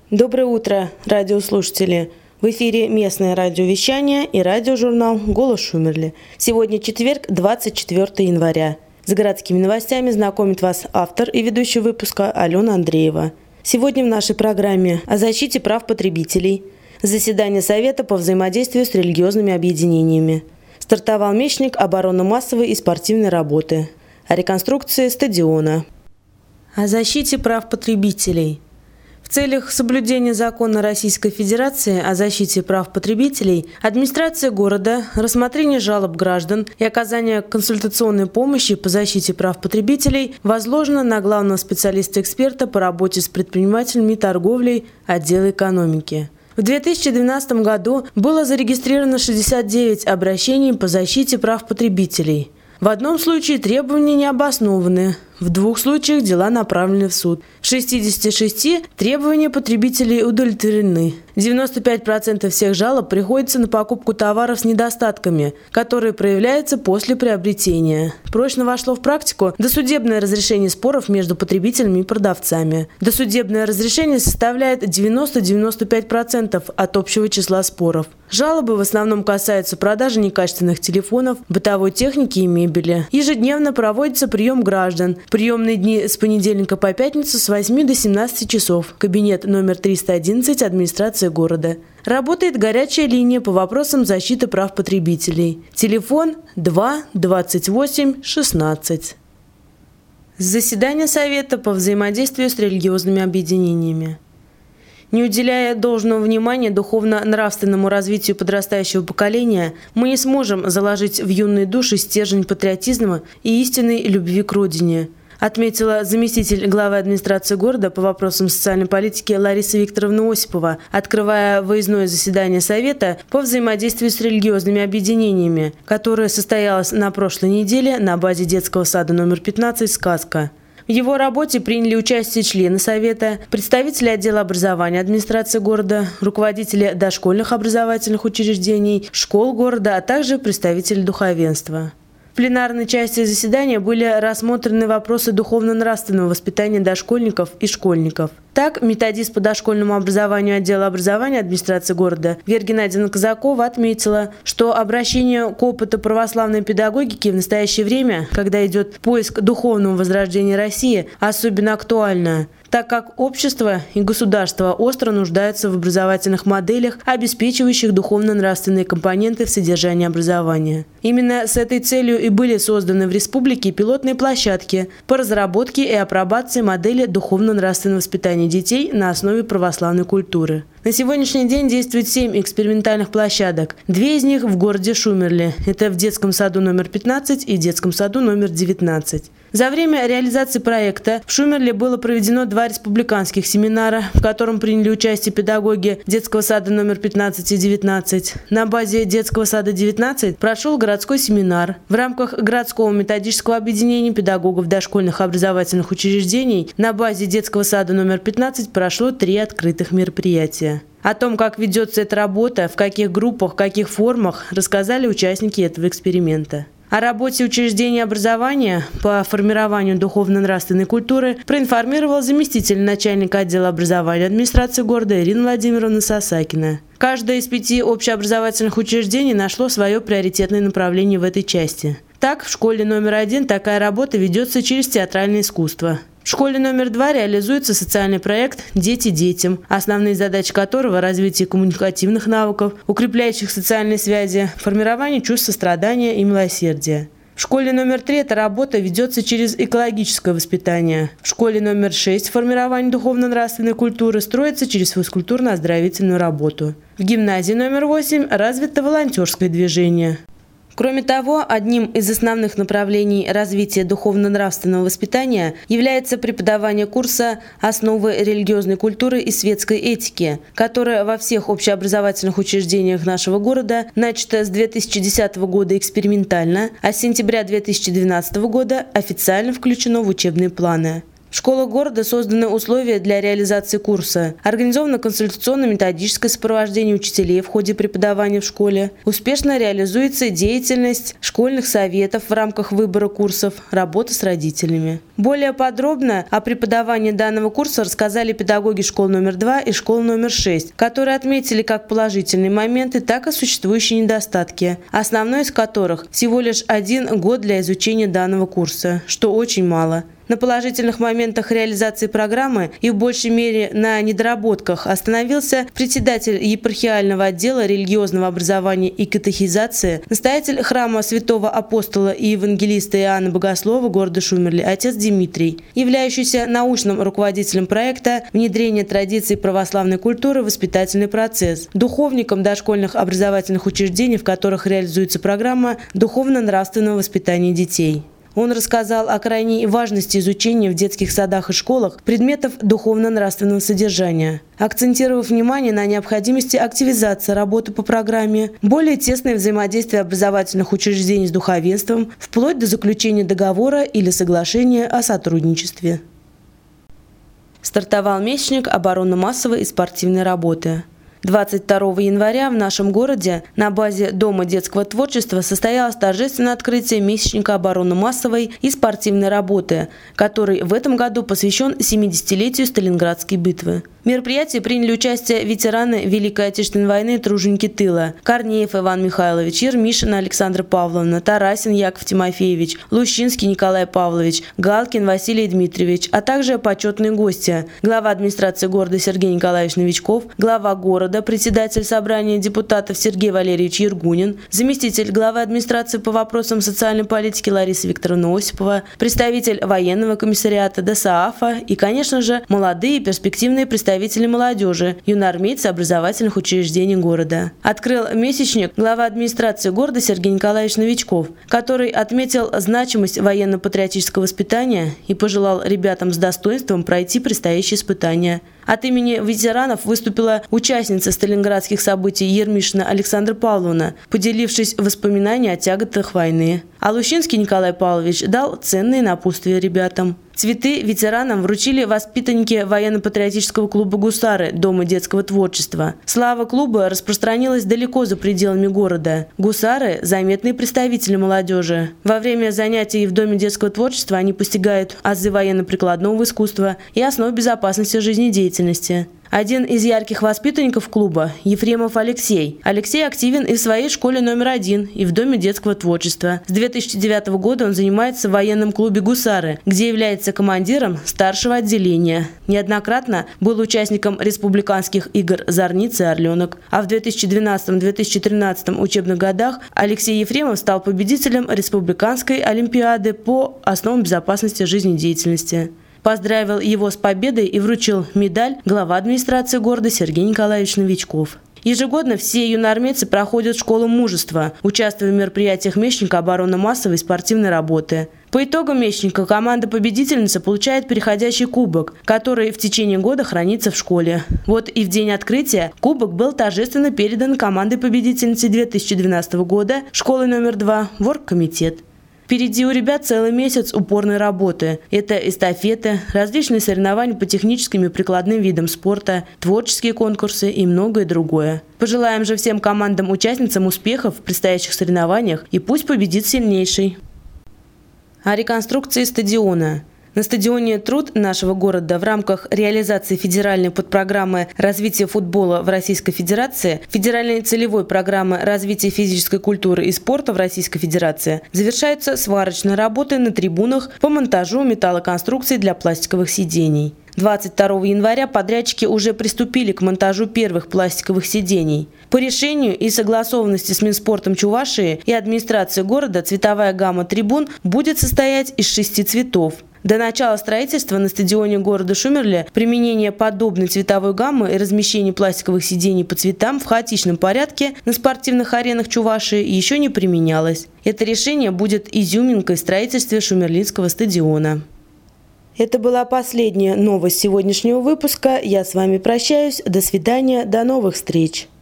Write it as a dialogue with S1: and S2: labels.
S1: Доброе утро, радиослушатели! В эфире местное радиовещание и радиожурнал «Голос Шумерли». Сегодня четверг, 24 января. С городскими новостями знакомит вас автор и ведущий выпуска Алена Андреева. Сегодня в нашей программе о защите прав потребителей, заседание Совета по взаимодействию с религиозными объединениями, стартовал мечник оборонно-массовой и спортивной работы, о реконструкции стадиона, о защите прав потребителей. В целях соблюдения закона Российской Федерации о защите прав потребителей администрация города, рассмотрение жалоб граждан и оказание консультационной помощи по защите прав потребителей возложено на главного специалиста-эксперта по работе с предпринимателями и торговлей отдела экономики. В 2012 году было зарегистрировано 69 обращений по защите прав потребителей. В одном случае требования не обоснованы, в 2 случаях дела направлены в суд. В 66 требования потребителей удовлетворены. 95% всех жалоб приходится на покупку товаров с недостатками, которые проявляются после приобретения. Прочно вошло в практику досудебное разрешение споров между потребителями и продавцами. Досудебное разрешение составляет 90-95% от общего числа споров. Жалобы в основном касаются продажи некачественных телефонов, бытовой техники и мебели. Ежедневно проводится прием граждан. Приемные дни с понедельника по пятницу с 8 до 17 часов. Кабинет номер 311 администрации города. Работает горячая линия по вопросам защиты прав потребителей. Телефон 2 28 16. Заседание Совета по взаимодействию с религиозными объединениями. Не уделяя должного внимания духовно-нравственному развитию подрастающего поколения, мы не сможем заложить в юные души стержень патриотизма и истинной любви к родине, отметила заместитель главы администрации города по вопросам социальной политики Лариса Викторовна Осипова, открывая выездное заседание Совета по взаимодействию с религиозными объединениями, которое состоялось на прошлой неделе на базе детского сада номер 15 «Сказка». В его работе приняли участие члены Совета, представители отдела образования администрации города, руководители дошкольных образовательных учреждений, школ города, а также представители духовенства. В пленарной части заседания были рассмотрены вопросы духовно-нравственного воспитания дошкольников и школьников. Так, методист по дошкольному образованию отдела образования администрации города Вера Геннадьевна Казакова отметила, что обращение к опыту православной педагогики в настоящее время, когда идет поиск духовного возрождения России, особенно актуально, так как общество и государство остро нуждаются в образовательных моделях, обеспечивающих духовно-нравственные компоненты в содержании образования. Именно с этой целью и были созданы в республике пилотные площадки по разработке и апробации модели духовно-нравственного воспитания детей на основе православной культуры. На сегодняшний день действует 7 экспериментальных площадок. 2 из них в городе Шумерли. Это в детском саду номер 15 и детском саду номер 19. За время реализации проекта в Шумерли было проведено 2 республиканских семинара, в котором приняли участие педагоги детского сада номер 15 и 19. На базе детского сада 19 прошел городской семинар. В рамках городского методического объединения педагогов дошкольных образовательных учреждений на базе детского сада номер 15 прошло 3 открытых мероприятия. О том, как ведется эта работа, в каких группах, в каких формах, рассказали участники этого эксперимента. О работе учреждений образования по формированию духовно-нравственной культуры проинформировал заместитель начальника отдела образования администрации города Ирина Владимировна Сосакина. Каждое из 5 общеобразовательных учреждений нашло свое приоритетное направление в этой части. Так, в школе номер 1 такая работа ведется через театральное искусство. В школе номер 2 реализуется социальный проект «Дети детям», основные задачи которого – развитие коммуникативных навыков, укрепляющих социальные связи, формирование чувств сострадания и милосердия. В школе номер 3 эта работа ведется через экологическое воспитание. В школе номер 6 формирование духовно-нравственной культуры строится через физкультурно-оздоровительную работу. В гимназии номер 8 развито волонтерское движение. Кроме того, одним из основных направлений развития духовно-нравственного воспитания является преподавание курса «Основы религиозной культуры и светской этики», которое во всех общеобразовательных учреждениях нашего города начато с 2010 года экспериментально, а с сентября 2012 года официально включено в учебные планы. В В школах города созданы условия для реализации курса. Организовано консультационно-методическое сопровождение учителей в ходе преподавания в школе. Успешно реализуется деятельность школьных советов в рамках выбора курсов, работа с родителями. Более подробно о преподавании данного курса рассказали педагоги школ номер 2 и школ номер 6, которые отметили как положительные моменты, так и существующие недостатки, основной из которых всего лишь 1 год для изучения данного курса, что очень мало. На положительных моментах реализации программы и в большей мере на недоработках остановился председатель епархиального отдела религиозного образования и катехизации, настоятель храма святого апостола и евангелиста Иоанна Богослова города Шумерли, отец Дмитрий, являющийся научным руководителем проекта «Внедрение традиций православной культуры в воспитательный процесс», духовником дошкольных образовательных учреждений, в которых реализуется программа духовно-нравственного воспитания детей. Он рассказал о крайней важности изучения в детских садах и школах предметов духовно-нравственного содержания, акцентировав внимание на необходимости активизации работы по программе, более тесное взаимодействие образовательных учреждений с духовенством, вплоть до заключения договора или соглашения о сотрудничестве. Стартовал месячник оборонно-массовой и спортивной работы. 22 января в нашем городе на базе Дома детского творчества состоялось торжественное открытие месячника оборонно-массовой и спортивной работы, который в этом году посвящен 70-летию Сталинградской битвы. В мероприятии приняли участие ветераны Великой Отечественной войны, труженики тыла: Корнеев Иван Михайлович, Ермишина Александра Павловна, Тарасин Яков Тимофеевич, Лущинский Николай Павлович, Галкин Василий Дмитриевич, а также почетные гости: глава администрации города Сергей Николаевич Новичков, глава города, председатель собрания депутатов Сергей Валерьевич Ергунин, заместитель главы администрации по вопросам социальной политики Лариса Викторовна Осипова, представитель военного комиссариата ДОСААФа и, конечно же, молодые перспективные представители молодежи, юноармейцы образовательных учреждений города. Открыл месячник глава администрации города Сергей Николаевич Новичков, который отметил значимость военно-патриотического воспитания и пожелал ребятам с достоинством пройти предстоящие испытания. От имени ветеранов выступила участница сталинградских событий Ермишина Александра Павловна, поделившись воспоминаниями о тяготах войны. А Лущинский Николай Павлович дал ценные напутствия ребятам. Цветы ветеранам вручили воспитанники военно-патриотического клуба «Гусары» Дома детского творчества. Слава клуба распространилась далеко за пределами города. «Гусары» – заметные представители молодежи. Во время занятий в Доме детского творчества они постигают азы военно-прикладного искусства и основ безопасности жизнедеятельности. Один из ярких воспитанников клуба – Ефремов Алексей. Алексей активен и в своей школе номер 1, и в Доме детского творчества. С 2009 года он занимается в военном клубе «Гусары», где является командиром старшего отделения. Неоднократно был участником республиканских игр «Зорница» и «Орленок». А в 2012-2013 учебных годах Алексей Ефремов стал победителем республиканской олимпиады по основам безопасности жизнедеятельности. Поздравил его с победой и вручил медаль глава администрации города Сергей Николаевич Новичков. Ежегодно все юноармейцы проходят школу мужества, участвуя в мероприятиях месячника оборонно-массовой и спортивной работы. По итогам месячника команда-победительница получает переходящий кубок, который в течение года хранится в школе. Вот и в день открытия кубок был торжественно передан командой-победительницы 2012 года школы номер 2 в оргкомитет. Впереди у ребят целый месяц упорной работы. Это эстафеты, различные соревнования по техническим и прикладным видам спорта, творческие конкурсы и многое другое. Пожелаем же всем командам-участницам успехов в предстоящих соревнованиях, и пусть победит сильнейший. О реконструкции стадиона. На стадионе «Труд» нашего города в рамках реализации федеральной подпрограммы развития футбола в Российской Федерации, федеральной целевой программы развития физической культуры и спорта в Российской Федерации завершаются сварочные работы на трибунах по монтажу металлоконструкций для пластиковых сидений. 22 января подрядчики уже приступили к монтажу первых пластиковых сидений. По решению и согласованности с Минспортом Чувашии и администрацией города цветовая гамма трибун будет состоять из 6 цветов. До начала строительства на стадионе города Шумерли применение подобной цветовой гаммы и размещение пластиковых сидений по цветам в хаотичном порядке на спортивных аренах Чувашии еще не применялось. Это решение будет изюминкой в строительстве Шумерлинского стадиона. Это была последняя новость сегодняшнего выпуска. Я с вами прощаюсь. До свидания. До новых встреч.